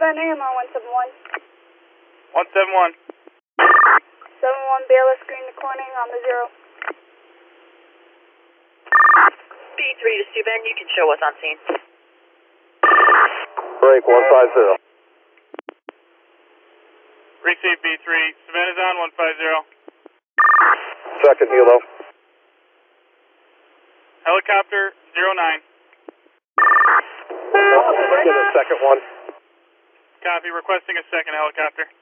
Spent AMO 171. 171. 71 BLS screen the corning on the 0. B3 to Stu Ben, you can show us on scene. Break 150. Receive B3. Savannah's on 150. Second helo. Helicopter 09. Get a second one. Copy. Requesting a second helicopter.